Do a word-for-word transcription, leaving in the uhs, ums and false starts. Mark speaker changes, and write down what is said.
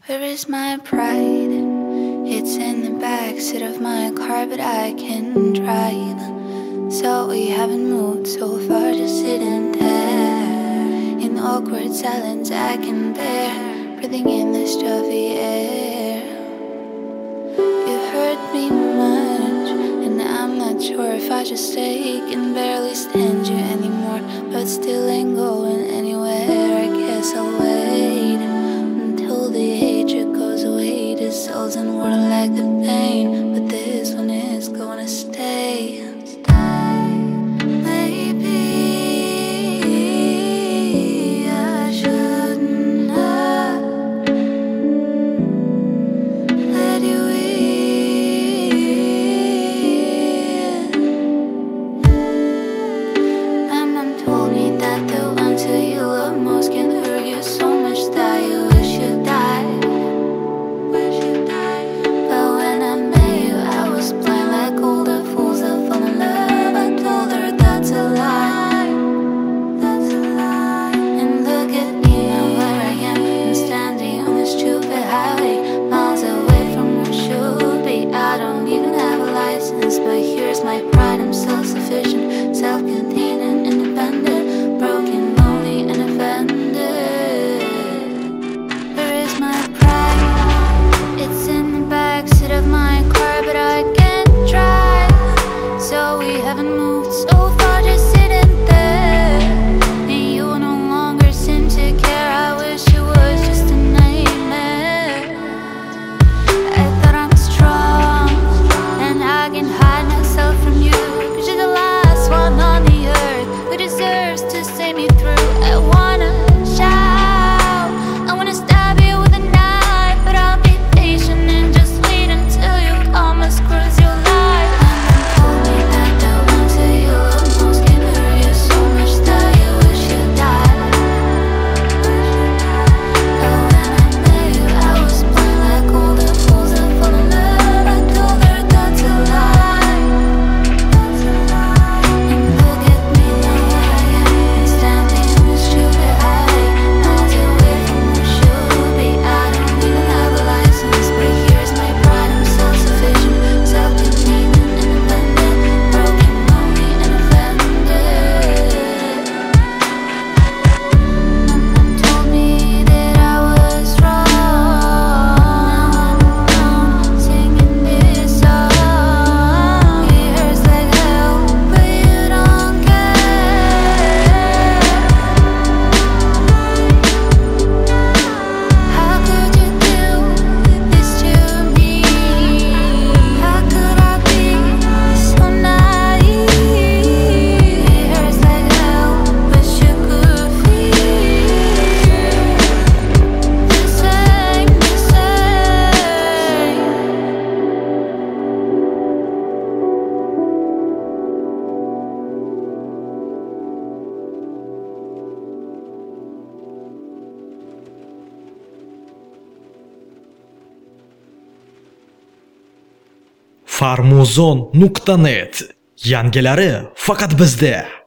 Speaker 1: Where is my pride? It's in the backseat of my car, but I can drive. So we haven't moved so far, just sitting there in awkward silence I can bear, breathing in the stuffy air. You hurt me much, and I'm not sure if I should stay. Can barely stand you anymore, but still ain't going anywhere. I guess I'll wait until the hatred goes away. This doesn't work like the pain, but this one is gonna stay. Maybe I shouldn't have let you in. My mom told me that the ones who you love most can hurt you so much that you wish you died. But when I met you, I was blind like all the fools that fall in love. I told her that's a lie, that's a lie. And look at me now, where I am. I'm standing on this stupid highway, miles away from where I should be. I don't even have a license, but here's my pride. I'm self-sufficient, self-contained and independent, broken, lonely and offended. Where is my pride? It's in the backseat of my car, but I can't drive. So we haven't moved so far, just sitting there. And you no longer seem to care. I wish it was just a nightmare. I thought I'm strong, and I can hide myself from you, 'cause you're the last one on the earth who deserves to see me through. I wanna shout, I wanna stab you with a knife, but I'll be patient and just wait until you come across your life. Told me that the ones that you love most can hurt you so much that you wish you died. But when I met you, I was blind like all the fools that fall in love. I told her that's a lie, that's a lie. And look at me now, where I am. I'm standing on this stupid highway, miles away from where I should be. I don't even have a license, but here's my pride. I'm self-sufficient, self-contained and independent, broken, lonely and offended. Mom told me that I was wrong. I'm singing this song. It hurts like hell, but you don't care. How could you do this to me? How could I be so naive? It hurts like hell, but you could feel the same, the same.
Speaker 2: farmuzon nuqta net yangilari faqat bizda.